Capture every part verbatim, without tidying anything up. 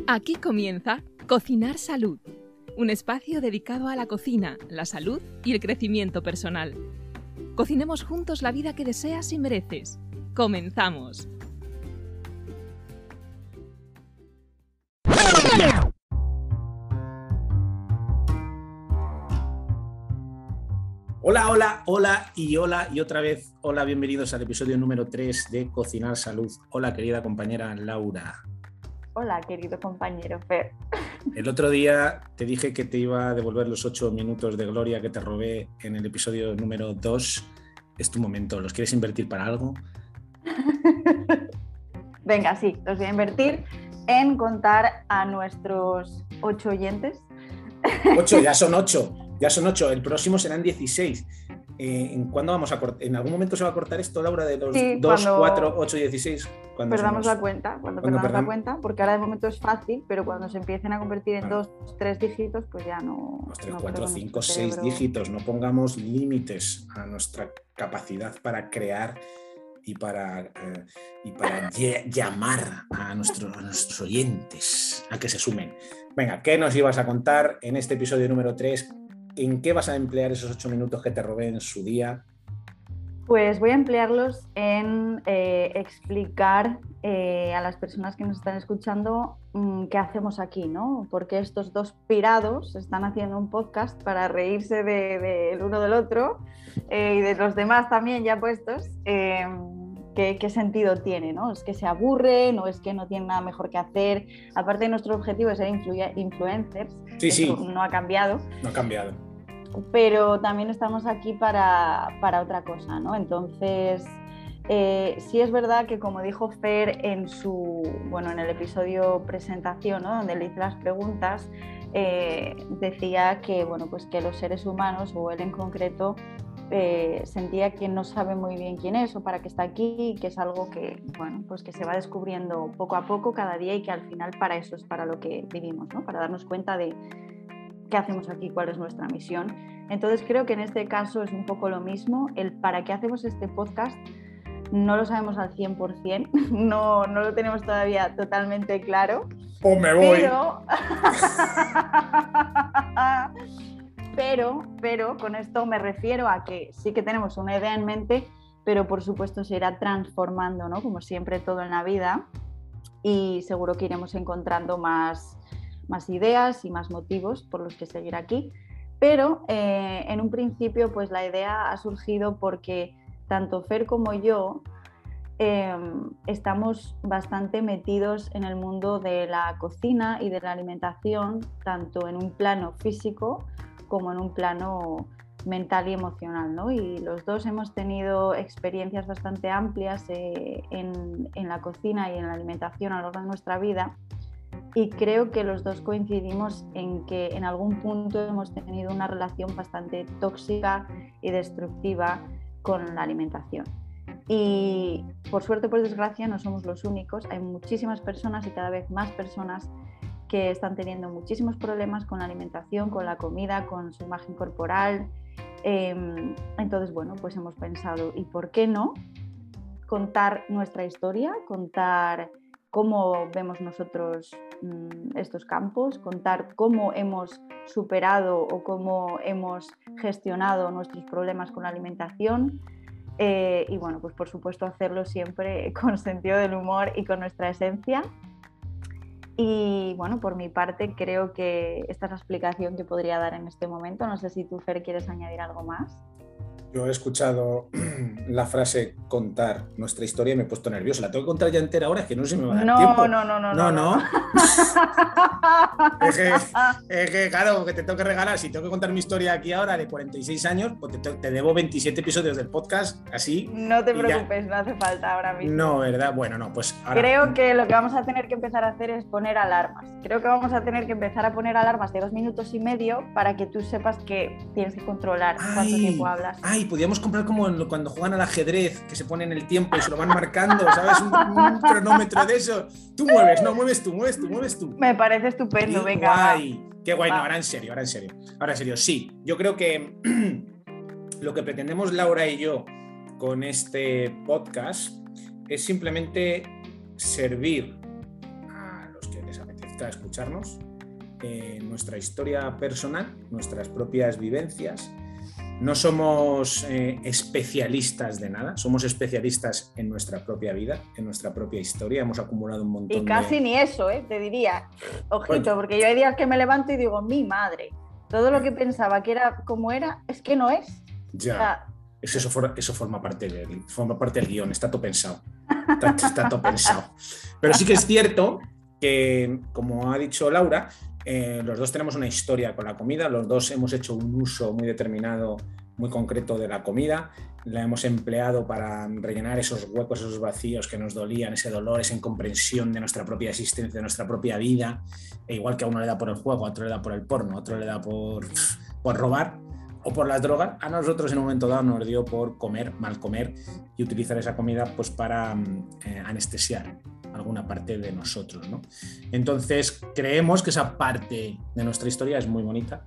Aquí comienza Cocinar Salud, un espacio dedicado a la cocina, la salud y el crecimiento personal. Cocinemos juntos la vida que deseas y mereces. ¡Comenzamos! Hola, hola, hola y hola y otra vez hola, bienvenidos al episodio número tres de Cocinar Salud. Hola, querida compañera Laura. Hola, querido compañero Fer. El otro día te dije que te iba a devolver los ocho minutos de gloria que te robé en el episodio número dos. Es tu momento, ¿los quieres invertir para algo? Venga, sí, los voy a invertir en contar a nuestros ocho oyentes. Ocho, ya son ocho, ya son ocho. El próximo serán dieciséis. Eh, ¿En cuándo vamos a cortar? ¿En algún momento se va a cortar esto, Laura, de los Sí, dos, cuando cuatro, ocho y dieciséis? Perdamos somos... la cuenta, cuando, cuando perdamos perdamos... la cuenta, porque ahora de momento es fácil, pero cuando se empiecen a convertir en Claro. dos, tres dígitos, pues ya no... Los tres, no cuatro, creo cinco, nuestro seis cerebro... dígitos. No pongamos límites a nuestra capacidad para crear y para, eh, y para llamar a, nuestro, a nuestros oyentes a que se sumen. Venga, ¿qué nos ibas a contar en este episodio número tres? ¿En qué vas a emplear esos ocho minutos que te robé en su día? Pues voy a emplearlos en eh, explicar eh, a las personas que nos están escuchando mmm, qué hacemos aquí, ¿no? Porque estos dos pirados están haciendo un podcast para reírse del de, de uno del otro eh, y de los demás también ya puestos. Eh, ¿qué, ¿Qué sentido tiene, ¿no? ¿Es que se aburren o es que no tienen nada mejor que hacer? Aparte, nuestro objetivo es ser influ- influencers. Sí, Eso sí. no ha cambiado. No ha cambiado. Pero también estamos aquí para, para otra cosa, ¿no? Entonces, eh, sí es verdad que, como dijo Fer en su, bueno, en el episodio presentación, ¿no? Donde le hice las preguntas, eh, decía que, bueno, pues que los seres humanos, o él en concreto, eh, sentía que no sabe muy bien quién es o para qué está aquí, y que es algo que, bueno, pues que se va descubriendo poco a poco cada día y que al final para eso es para lo que vivimos, ¿no? Para darnos cuenta de qué hacemos aquí, cuál es nuestra misión. Entonces creo que en este caso es un poco lo mismo. El para qué hacemos este podcast no lo sabemos al cien por ciento, no, no lo tenemos todavía totalmente claro. ¡Oh, me voy! Pero... pero, pero con esto me refiero a que sí que tenemos una idea en mente, pero por supuesto se irá transformando, ¿no? Como siempre todo en la vida, y seguro que iremos encontrando más más ideas y más motivos por los que seguir aquí, pero eh, en un principio pues la idea ha surgido porque tanto Fer como yo eh, estamos bastante metidos en el mundo de la cocina y de la alimentación, tanto en un plano físico como en un plano mental y emocional, ¿no? Y los dos hemos tenido experiencias bastante amplias eh, en, en la cocina y en la alimentación a lo largo de nuestra vida. Y creo que los dos coincidimos en que en algún punto hemos tenido una relación bastante tóxica y destructiva con la alimentación. Y por suerte o por desgracia no somos los únicos, hay muchísimas personas y cada vez más personas que están teniendo muchísimos problemas con la alimentación, con la comida, con su imagen corporal. Eh, entonces, bueno, pues hemos pensado, ¿y por qué no contar nuestra historia, contar cómo vemos nosotros mmm, estos campos, contar cómo hemos superado o cómo hemos gestionado nuestros problemas con la alimentación eh, y bueno, pues por supuesto hacerlo siempre con sentido del humor y con nuestra esencia. Y bueno, por mi parte creo que esta es la explicación que podría dar en este momento. No sé si tú, Fer, quieres añadir algo más. Yo he escuchado la frase contar nuestra historia y me he puesto nervioso. ¿La tengo que contar ya entera ahora? Es que no sé si me va a dar no, tiempo. No, no, no, no. no. no, no. es, que, es que, claro, que te tengo que regalar. Si tengo que contar mi historia aquí ahora de cuarenta y seis años, pues te, te debo veintisiete episodios del podcast, así. No te preocupes, ya... no hace falta ahora mismo. No, ¿verdad? Bueno, no, pues ahora... Creo que lo que vamos a tener que empezar a hacer es poner alarmas. Creo que vamos a tener que empezar a poner alarmas de dos minutos y medio para que tú sepas que tienes que controlar ay, cuánto tiempo hablas. Ay, podríamos comprar como cuando juegan al ajedrez, que se ponen el tiempo y se lo van marcando, ¿sabes? Un, un cronómetro de eso. Tú mueves, no, mueves tú, mueves tú, mueves tú. Me parece estupendo, qué venga. Guay, qué guay, no, ahora en serio, ahora en serio. Ahora en serio, sí. Yo creo que lo que pretendemos Laura y yo con este podcast es simplemente servir a los que les apetece apetezca escucharnos, eh, nuestra historia personal, nuestras propias vivencias. No somos eh, especialistas de nada, somos especialistas en nuestra propia vida, en nuestra propia historia. Hemos acumulado un montón de... Y casi de... ni eso, ¿eh? Te diría, ojito, Bueno. porque yo hay días que me levanto y digo, mi madre, todo lo que pensaba que era como era, es que no es. Ya, o sea, eso, eso, for, eso forma, parte del, forma parte del guión, está todo pensado. Está, está todo pensado. Pero sí que es cierto que, como ha dicho Laura, eh, los dos tenemos una historia con la comida, los dos hemos hecho un uso muy determinado, muy concreto de la comida, la hemos empleado para rellenar esos huecos, esos vacíos que nos dolían, ese dolor, esa incomprensión de nuestra propia existencia, de nuestra propia vida. E igual que a uno le da por el juego, a otro le da por el porno, a otro le da por, por robar o por las drogas, a nosotros en un momento dado nos dio por comer, mal comer y utilizar esa comida pues para eh, anestesiar alguna parte de nosotros, ¿no? Entonces creemos que esa parte de nuestra historia es muy bonita.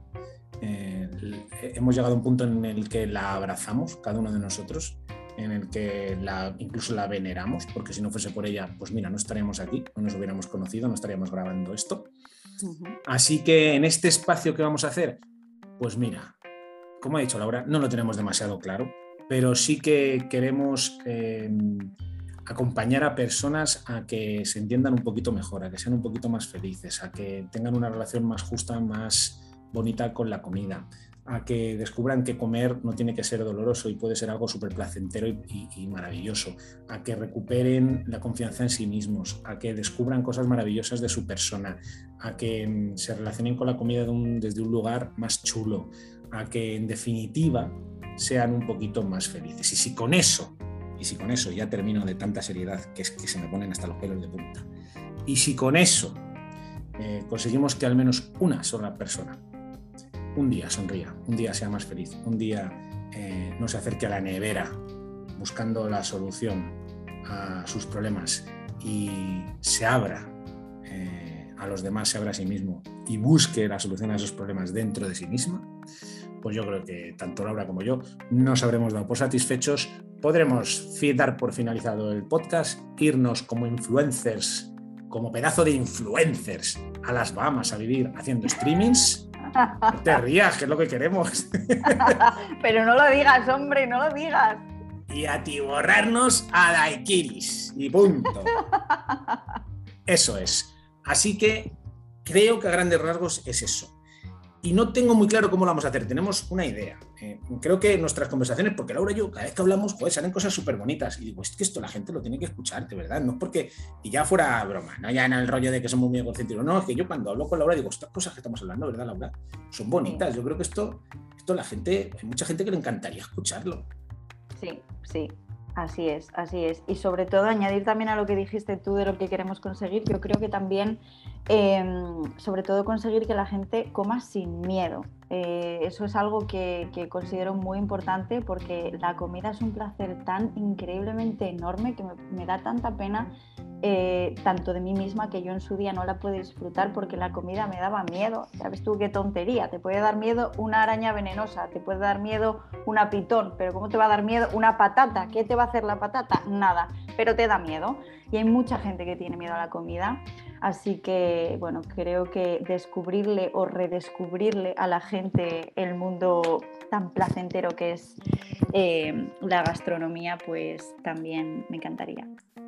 Eh, hemos llegado a un punto en el que la abrazamos, cada uno de nosotros, en el que la, incluso la veneramos, porque si no fuese por ella, pues mira, no estaríamos aquí, no nos hubiéramos conocido, no estaríamos grabando esto. Uh-huh. Así que en este espacio que vamos a hacer, pues mira, como ha dicho Laura, no lo tenemos demasiado claro, pero sí que queremos eh, acompañar a personas a que se entiendan un poquito mejor, a que sean un poquito más felices, a que tengan una relación más justa, más bonita con la comida, a que descubran que comer no tiene que ser doloroso y puede ser algo súper placentero y, y, y maravilloso, a que recuperen la confianza en sí mismos, a que descubran cosas maravillosas de su persona, a que se relacionen con la comida de un, desde un lugar más chulo, a que en definitiva sean un poquito más felices. Y si con eso, y si con eso ya termino de tanta seriedad que es que se me ponen hasta los pelos de punta, y si con eso eh, conseguimos que al menos una sola persona un día sonría, un día sea más feliz, un día eh, no se acerque a la nevera buscando la solución a sus problemas y se abra eh, a los demás, se abra a sí mismo y busque la solución a esos problemas dentro de sí misma, pues yo creo que tanto Laura como yo nos habremos dado por satisfechos, podremos dar por finalizado el podcast, irnos como influencers, como pedazo de influencers a las Bahamas a vivir haciendo streamings. No te rías, que es lo que queremos. Pero no lo digas, hombre, no lo digas. Y atiborrarnos a daiquiris. Y punto. Eso es. Así que creo que a grandes rasgos es eso. Y no tengo muy claro cómo lo vamos a hacer. Tenemos una idea. Eh, creo que nuestras conversaciones, porque Laura y yo, cada vez que hablamos, joder, salen cosas súper bonitas. Y digo, es que esto la gente lo tiene que escuchar, de verdad. No es porque, y ya fuera broma, no ya en el rollo de que somos muy egocéntricos. No, es que yo cuando hablo con Laura digo, estas cosas que estamos hablando, ¿verdad, Laura? Son bonitas. Yo creo que esto, esto la gente, hay mucha gente que le encantaría escucharlo. Sí, sí. Así es, así es. Y sobre todo añadir también a lo que dijiste tú de lo que queremos conseguir, yo creo que también, eh, sobre todo conseguir que la gente coma sin miedo. Eh, eso es algo que, que considero muy importante porque la comida es un placer tan increíblemente enorme que me, me da tanta pena, eh, tanto de mí misma, que yo en su día no la pude disfrutar porque la comida me daba miedo. Ya ves tú qué tontería, te puede dar miedo una araña venenosa, te puede dar miedo una pitón, pero ¿cómo te va a dar miedo una patata? ¿Qué te va a hacer la patata? Nada, pero te da miedo. Y hay mucha gente que tiene miedo a la comida, así que bueno, creo que descubrirle o redescubrirle a la gente el mundo tan placentero que es eh, la gastronomía, pues también me encantaría.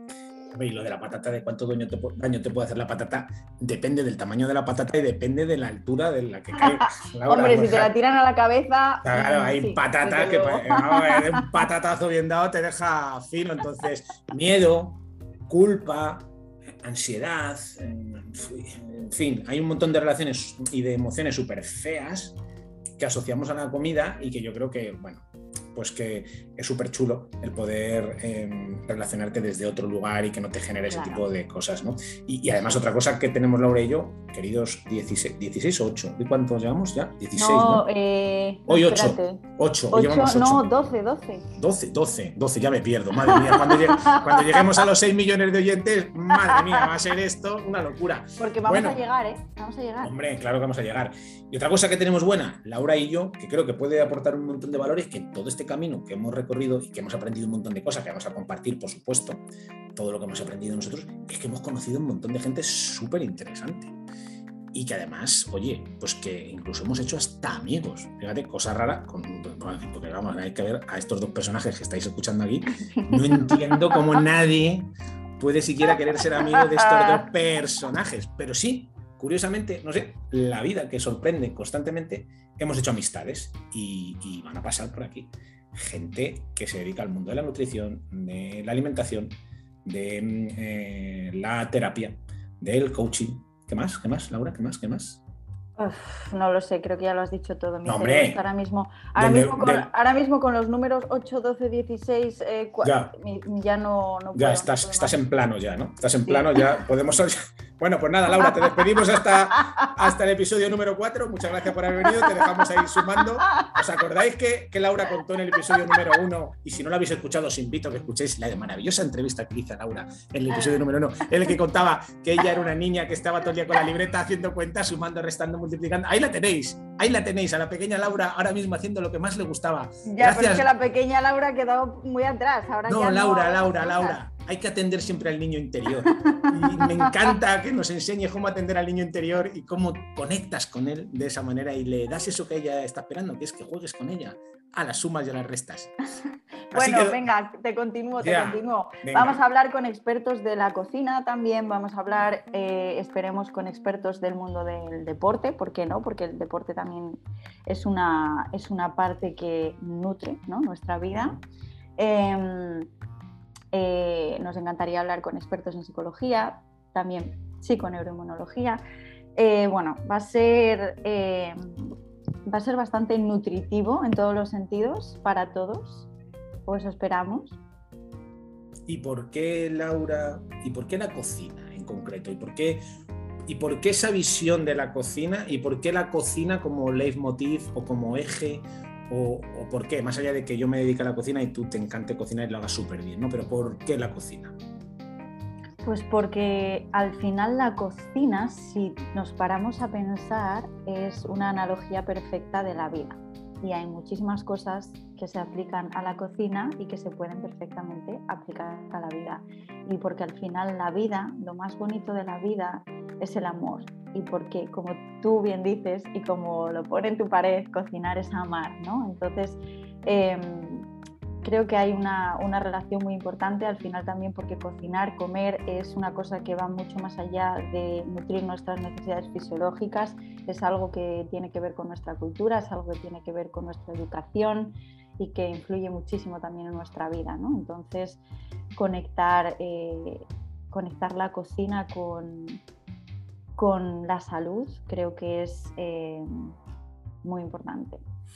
Y lo de la patata, de cuánto daño te, daño te puede hacer la patata, depende del tamaño de la patata y depende de la altura de la que cae. Laura, hombre, si pues, te la tiran a la cabeza... Claro, hay sí, patatas que vamos a ver, un patatazo bien dado te deja fino. Entonces, miedo, culpa, ansiedad, en fin, hay un montón de relaciones y de emociones súper feas que asociamos a la comida y que yo creo que, bueno, pues que es súper chulo el poder eh, relacionarte desde otro lugar y que no te genere ese claro. tipo de cosas, ¿no? Y, y además otra cosa que tenemos Laura y yo, queridos dieciséis, dieciséis o ocho, ¿de cuántos llevamos ya? dieciséis, ¿no? ¿no? Eh, Hoy ocho, ocho, hoy llevamos ocho. No, doce, doce. doce, doce, doce, ya me pierdo, madre mía, cuando, llegue, cuando lleguemos a los seis millones de oyentes, madre mía, va a ser esto una locura. Porque vamos bueno, a llegar, ¿eh? Vamos a llegar. Hombre, claro que vamos a llegar. Y otra cosa que tenemos buena, Laura y yo, que creo que puede aportar un montón de valores, que todo este camino que hemos recorrido y que hemos aprendido un montón de cosas que vamos a compartir, por supuesto, todo lo que hemos aprendido nosotros, es que hemos conocido un montón de gente súper interesante. y que además, oye, pues que incluso hemos hecho hasta amigos. Fíjate, cosa rara, con, porque vamos, hay que ver a estos dos personajes que estáis escuchando aquí. No entiendo cómo nadie puede siquiera querer ser amigo de estos dos personajes, pero sí, curiosamente, no sé, la vida que sorprende constantemente, hemos hecho amistades y, y van a pasar por aquí gente que se dedica al mundo de la nutrición, de la alimentación, de eh, la terapia, del coaching. ¿Qué más? ¿Qué más, Laura? ¿Qué más? ¿Qué más? Uf, no lo sé, creo que ya lo has dicho todo. Mi no, hombre, ahora mismo, ahora, de, mismo con, de, ahora mismo con los números ocho, doce, dieciséis, eh, ya, ya no, no ya puedo, estás, no estás en plano ya, ¿no? Estás en sí. plano ya. Podemos... Bueno, pues nada, Laura, te despedimos hasta, hasta el episodio número cuatro. Muchas gracias por haber venido. Te dejamos ahí sumando. ¿Os acordáis que, que Laura contó en el episodio número uno? Y si no lo habéis escuchado, os invito a que escuchéis la maravillosa entrevista que hizo Laura en el episodio número uno, en el que contaba que ella era una niña que estaba todo el día con la libreta haciendo cuentas, sumando, restando, multiplicando. Ahí la tenéis, ahí la tenéis, a la pequeña Laura ahora mismo haciendo lo que más le gustaba. Ya, gracias. Pero es que la pequeña Laura ha quedado muy atrás. Ahora no, ya Laura, no, Laura, Laura. Hay que atender siempre al niño interior. Y me encanta que nos enseñe cómo atender al niño interior y cómo conectas con él de esa manera y le das eso que ella está esperando, que es que juegues con ella a las sumas y a las restas. Bueno, que... venga, te continúo, te yeah, continúo. Venga. Vamos a hablar con expertos de la cocina también, vamos a hablar, eh, esperemos, con expertos del mundo del deporte, ¿por qué no? Porque el deporte también es una, es una parte que nutre, ¿no?, nuestra vida. Eh, eh, nos encantaría hablar con expertos en psicología, también psiconeuroinmunología. Eh, bueno, va a ser... Eh, va a ser bastante nutritivo en todos los sentidos para todos, o eso esperamos. ¿Y por qué, Laura, y por qué la cocina en concreto? ¿Y por qué, y por qué esa visión de la cocina? ¿Y por qué la cocina como leitmotiv o como eje? O, o por qué, más allá de que yo me dedique a la cocina y tú te encante cocinar y lo hagas súper bien, ¿no? Pero ¿por qué la cocina? Pues porque al final la cocina, si nos paramos a pensar, es una analogía perfecta de la vida. Y hay muchísimas cosas que se aplican a la cocina y que se pueden perfectamente aplicar a la vida. Y porque al final la vida, lo más bonito de la vida es el amor. Y porque, como tú bien dices y como lo pone en tu pared, cocinar es amar, ¿no? Entonces, eh, creo que hay una, una relación muy importante al final también, porque cocinar, comer es una cosa que va mucho más allá de nutrir nuestras necesidades fisiológicas, es algo que tiene que ver con nuestra cultura, es algo que tiene que ver con nuestra educación y que influye muchísimo también en nuestra vida, ¿no? Entonces, conectar, eh, conectar la cocina con, con la salud creo que es eh, muy importante.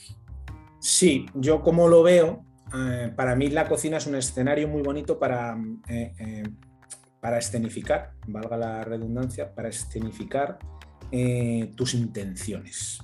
Sí, yo como lo veo, Eh, para mí la cocina es un escenario muy bonito para, eh, eh, para escenificar, valga la redundancia, para escenificar eh, tus intenciones.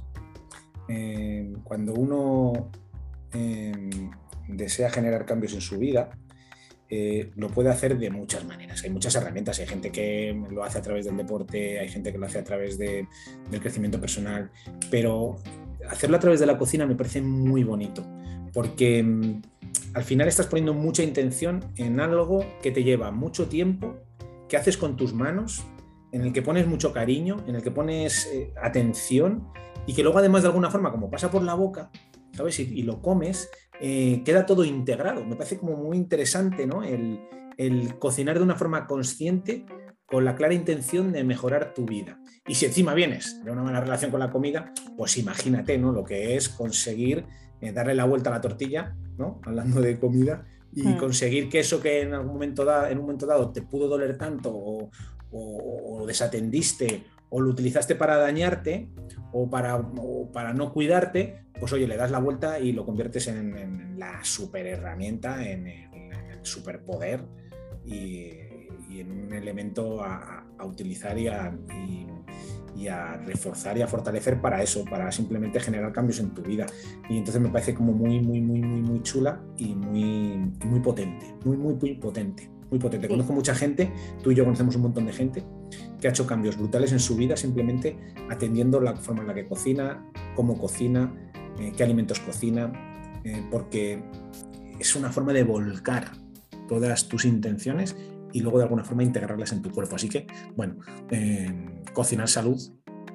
Eh, cuando uno eh, desea generar cambios en su vida, eh, lo puede hacer de muchas maneras. Hay muchas herramientas, hay gente que lo hace a través del deporte, hay gente que lo hace a través de, del crecimiento personal, pero hacerlo a través de la cocina me parece muy bonito, porque mmm, al final estás poniendo mucha intención en algo que te lleva mucho tiempo, que haces con tus manos, en el que pones mucho cariño, en el que pones eh, atención y que luego además de alguna forma, como pasa por la boca, ¿sabes? Y, y lo comes, eh, queda todo integrado. Me parece como muy interesante, ¿no? El, el cocinar de una forma consciente con la clara intención de mejorar tu vida. Y si encima vienes de una buena relación con la comida, pues imagínate, ¿no?, lo que es conseguir eh, darle la vuelta a la tortilla, ¿no?, hablando de comida, y mm. conseguir que eso que en algún momento dado, en un momento dado te pudo doler tanto o, o, o desatendiste o lo utilizaste para dañarte o para, o para no cuidarte, pues oye, le das la vuelta y lo conviertes en, en la super herramienta, en el, en el superpoder y, y en un elemento a, a utilizar y a, y, y a reforzar y a fortalecer para eso, para simplemente generar cambios en tu vida. Y entonces me parece como muy, muy, muy, muy, muy chula y muy, muy potente, muy, muy, muy potente. Muy potente. Sí. Conozco mucha gente, tú y yo conocemos un montón de gente que ha hecho cambios brutales en su vida simplemente atendiendo la forma en la que cocina, cómo cocina, eh, qué alimentos cocina, eh, porque es una forma de volcar todas tus intenciones y luego de alguna forma integrarlas en tu cuerpo. Así que, bueno, eh, cocinar salud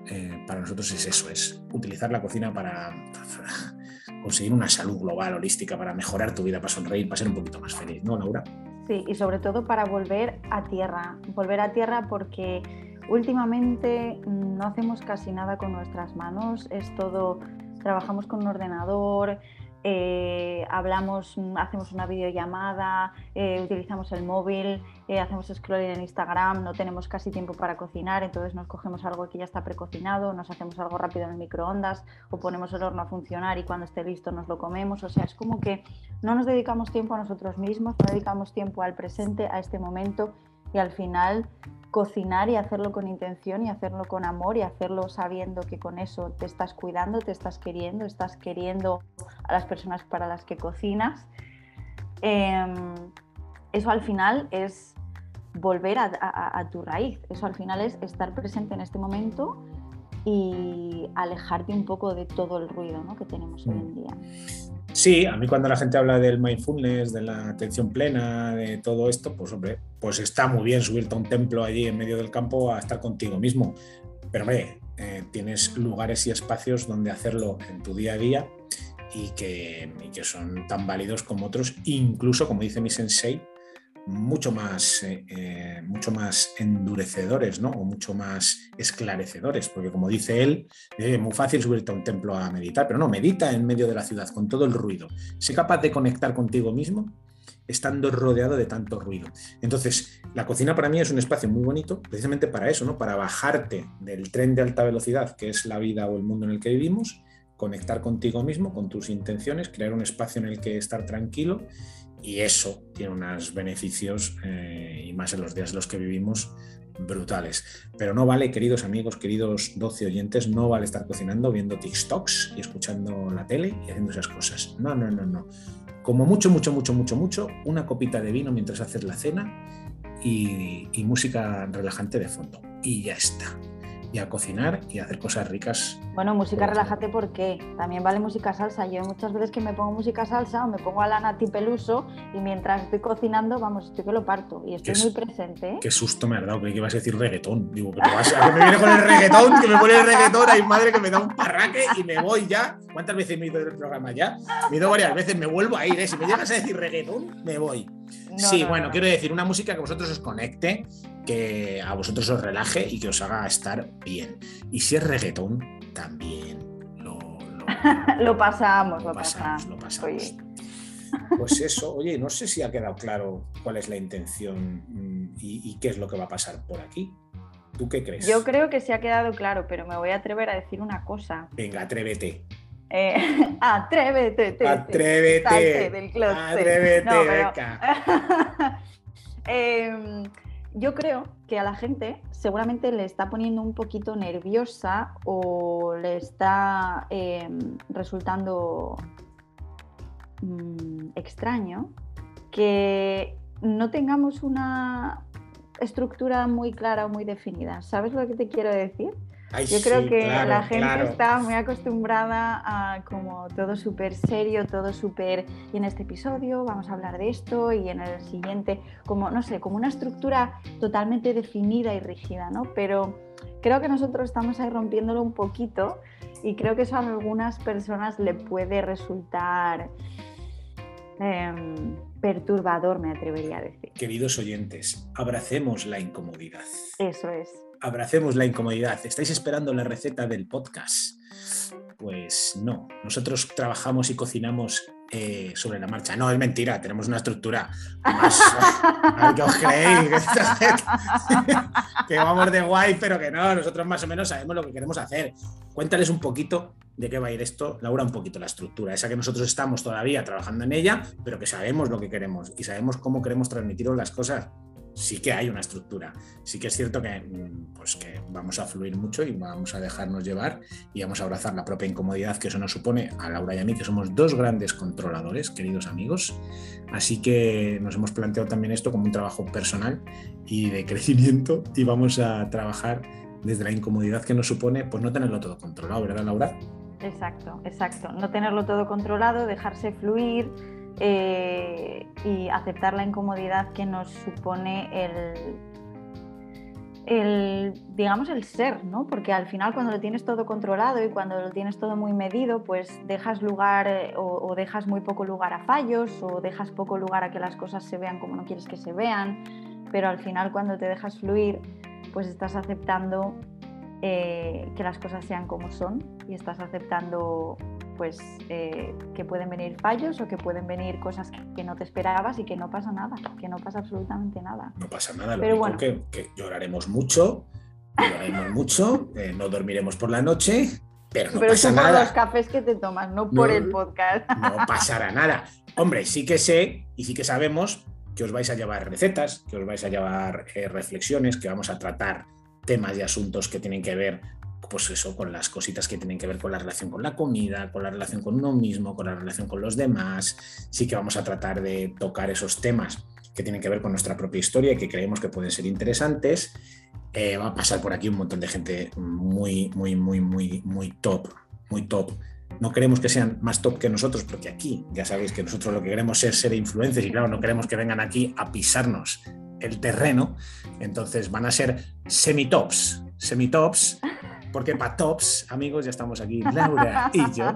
eh, para nosotros es eso, es utilizar la cocina para conseguir una salud global, holística, para mejorar tu vida, para sonreír, para ser un poquito más feliz, ¿no, Laura? Sí, y sobre todo para volver a tierra, volver a tierra porque últimamente no hacemos casi nada con nuestras manos, es todo, trabajamos con un ordenador, eh, hablamos, hacemos una videollamada, eh, utilizamos el móvil, eh, hacemos scrolling en Instagram, no tenemos casi tiempo para cocinar, entonces nos cogemos algo que ya está precocinado, nos hacemos algo rápido en el microondas o ponemos el horno a funcionar y cuando esté listo nos lo comemos, o sea, es como que no nos dedicamos tiempo a nosotros mismos, no dedicamos tiempo al presente, a este momento y al final cocinar y hacerlo con intención y hacerlo con amor y hacerlo sabiendo que con eso te estás cuidando, te estás queriendo, estás queriendo a las personas para las que cocinas. Eh, eso al final es volver a, a, a tu raíz, eso al final es estar presente en este momento y alejarte un poco de todo el ruido, ¿no?, que tenemos hoy en día. Sí, a mí cuando la gente habla del mindfulness, de la atención plena, de todo esto, pues hombre, pues está muy bien subirte a un templo allí en medio del campo a estar contigo mismo. Pero hombre, eh, tienes lugares y espacios donde hacerlo en tu día a día y que, y que son tan válidos como otros, incluso, como dice mi sensei, mucho más, eh, eh, mucho más endurecedores, ¿no? O mucho más esclarecedores, porque como dice él, es eh, muy fácil subirte a un templo a meditar, pero no, medita en medio de la ciudad con todo el ruido. Sé capaz de conectar contigo mismo estando rodeado de tanto ruido. Entonces, la cocina para mí es un espacio muy bonito, precisamente para eso, ¿no? Para bajarte del tren de alta velocidad, que es la vida o el mundo en el que vivimos, conectar contigo mismo, con tus intenciones, crear un espacio en el que estar tranquilo. Y eso tiene unos beneficios, eh, y más en los días en los que vivimos, brutales. Pero no vale, queridos amigos, queridos doce oyentes, no vale estar cocinando, viendo TikToks y escuchando la tele y haciendo esas cosas. No, no, no, no. Como mucho, mucho, mucho, mucho, mucho, una copita de vino mientras haces la cena y, y música relajante de fondo. Y ya está. Y a cocinar y a hacer cosas ricas. Bueno, música relájate porque también vale música salsa. Yo muchas veces que me pongo música salsa o me pongo a la Nati Peluso y mientras estoy cocinando, vamos, estoy que lo parto y estoy muy presente, ¿eh? Qué susto me has dado, creí que ibas a decir reggaetón. Digo, que, vas a, que me viene con el reggaetón, que me pone el reggaetón, ay madre, que me da un parraque y me voy ya. ¿Cuántas veces me he ido del programa ya? Me he ido varias veces, me vuelvo a ir, ¿eh? Si me llegas a decir reggaetón, me voy. No, sí, no, bueno, no. Quiero decir, una música que a vosotros os conecte, que a vosotros os relaje y que os haga estar bien. Y si es reggaetón, también lo, lo, lo pasamos, lo, lo pasamos, pasamos. Lo pasamos. Oye. Pues eso, oye, no sé si ha quedado claro cuál es la intención y, y qué es lo que va a pasar por aquí. ¿Tú qué crees? Yo creo que sí ha quedado claro, pero me voy a atrever a decir una cosa. Venga, atrévete. Eh, atrévete, te, atrévete, salte del closet. Atrévete, no, pero... Beca. eh, yo creo que a la gente seguramente le está poniendo un poquito nerviosa o le está eh, resultando mmm, extraño que no tengamos una estructura muy clara o muy definida. ¿Sabes lo que te quiero decir? Ay, Yo creo sí, que claro, la gente claro. está muy acostumbrada a como todo súper serio, todo súper... Y en este episodio vamos a hablar de esto y en el siguiente, como, no sé, como una estructura totalmente definida y rígida, ¿no? Pero creo que nosotros estamos ahí rompiéndolo un poquito y creo que eso a algunas personas le puede resultar eh, perturbador, me atrevería a decir. Queridos oyentes, abracemos la incomodidad. Eso es. Abracemos la incomodidad. ¿Estáis esperando la receta del podcast? Pues no, nosotros trabajamos y cocinamos eh, sobre la marcha. No, es mentira, tenemos una estructura más... a ver qué os creéis, que vamos de guay, pero que no, nosotros más o menos sabemos lo que queremos hacer. Cuéntales un poquito de qué va a ir esto, Laura, un poquito la estructura, esa que nosotros estamos todavía trabajando en ella, pero que sabemos lo que queremos y sabemos cómo queremos transmitiros las cosas. Sí que hay una estructura, sí que es cierto que, pues que vamos a fluir mucho y vamos a dejarnos llevar y vamos a abrazar la propia incomodidad que eso nos supone a Laura y a mí, que somos dos grandes controladores, queridos amigos, así que nos hemos planteado también esto como un trabajo personal y de crecimiento y vamos a trabajar desde la incomodidad que nos supone pues no tenerlo todo controlado, ¿verdad, Laura? Exacto, exacto, no tenerlo todo controlado, dejarse fluir. Eh, y aceptar la incomodidad que nos supone el, el, digamos, el ser, ¿no? Porque al final cuando lo tienes todo controlado y cuando lo tienes todo muy medido, pues dejas lugar eh, o, o dejas muy poco lugar a fallos o dejas poco lugar a que las cosas se vean como no quieres que se vean, pero al final cuando te dejas fluir, pues estás aceptando eh, que las cosas sean como son y estás aceptando pues eh, que pueden venir fallos o que pueden venir cosas que, que no te esperabas y que no pasa nada, que no pasa absolutamente nada. No pasa nada, lo Pero único bueno. que, que lloraremos mucho, lloraremos mucho, eh, no dormiremos por la noche, pero no pero pasa por nada. los cafés que te tomas, no por No, el podcast. No pasará nada. Hombre, sí que sé y sí que sabemos que os vais a llevar recetas, que os vais a llevar eh, reflexiones, que vamos a tratar temas y asuntos que tienen que ver, pues eso, con las cositas que tienen que ver con la relación con la comida, con la relación con uno mismo, con la relación con los demás. Sí que vamos a tratar de tocar esos temas que tienen que ver con nuestra propia historia y que creemos que pueden ser interesantes. Eh, va a pasar por aquí un montón de gente muy, muy, muy, muy, muy top, muy top. No queremos que sean más top que nosotros, porque aquí ya sabéis que nosotros lo que queremos es ser influencers y claro, no queremos que vengan aquí a pisarnos el terreno. Entonces van a ser semi-tops, semi-tops, porque para tops, amigos, ya estamos aquí, Laura y yo.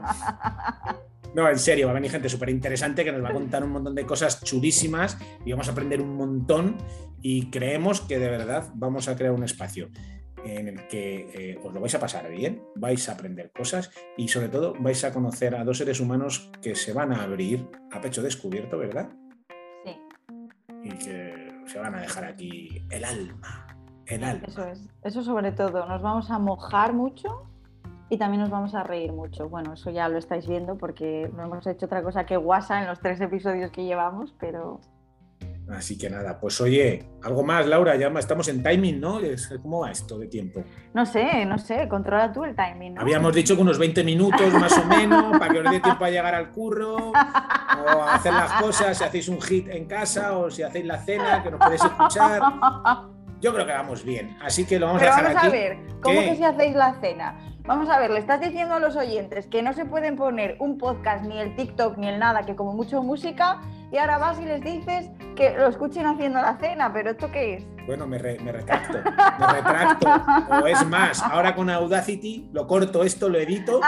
No, en serio, va a venir gente súper interesante que nos va a contar un montón de cosas chulísimas y vamos a aprender un montón y creemos que de verdad vamos a crear un espacio en el que eh, os lo vais a pasar bien, vais a aprender cosas y sobre todo vais a conocer a dos seres humanos que se van a abrir a pecho descubierto, ¿verdad? Sí. Y que se van a dejar aquí el alma, el alma. Eso es, eso sobre todo, nos vamos a mojar mucho y también nos vamos a reír mucho. Bueno, eso ya lo estáis viendo porque no hemos hecho otra cosa que guasa en los tres episodios que llevamos, pero... Así que nada, pues oye, algo más, Laura, ya estamos en timing, ¿no? ¿Cómo va esto de tiempo? No sé, no sé, controla tú el timing, ¿no? Habíamos dicho que unos veinte minutos más o menos, para que os dé tiempo a llegar al curro, o a hacer las cosas, si hacéis un hit en casa, o si hacéis la cena, que nos podéis escuchar. Yo creo que vamos bien, así que lo vamos Pero a dejar vamos aquí. a ver, ¿cómo ¿Qué? que si hacéis la cena? Vamos a ver, le estás diciendo a los oyentes que no se pueden poner un podcast, ni el TikTok, ni el nada, que como mucho música, y ahora vas y les dices que lo escuchen haciendo la cena, ¿pero esto qué es? Bueno, me, re, me retracto, me retracto. O es más, ahora con Audacity lo corto esto, lo edito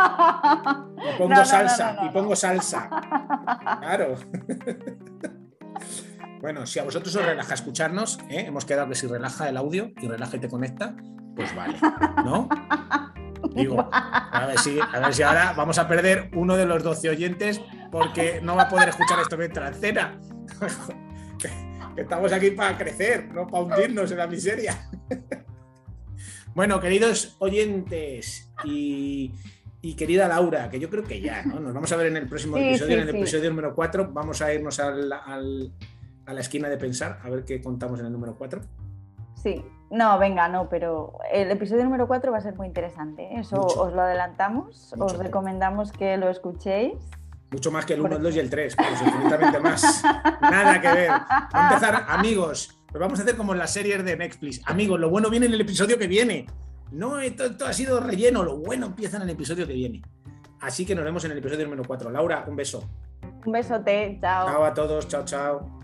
y pongo No, no, salsa, no, no, no, y pongo no. salsa. Claro. Bueno, si a vosotros os relaja escucharnos, ¿eh? Hemos quedado que si relaja el audio y relaja y te conecta, pues vale, ¿no? Digo, a ver si, a ver si ahora vamos a perder uno de los doce oyentes porque no va a poder escuchar esto mientras cena. Que, que estamos aquí para crecer, no para hundirnos en la miseria. Bueno, queridos oyentes y, y querida Laura, que yo creo que ya, ¿no? Nos vamos a ver en el próximo Sí, episodio, sí, en el sí. episodio número cuatro. Vamos a irnos al, al, a la esquina de pensar, a ver qué contamos en el número cuatro. Sí, no, venga, no, pero el episodio número cuatro va a ser muy interesante, ¿eh? Eso Mucho. os lo adelantamos, Mucho. os recomendamos que lo escuchéis. Mucho más que el uno, el dos y el tres, pues infinitamente más. Nada que ver. Va a empezar, amigos, pues vamos a hacer como en las series de Netflix. Amigos, lo bueno viene en el episodio que viene. No, esto, esto ha sido relleno, lo bueno empieza en el episodio que viene. Así que nos vemos en el episodio número cuatro. Laura, un beso. Un besote, chao. Chao a todos, chao, chao.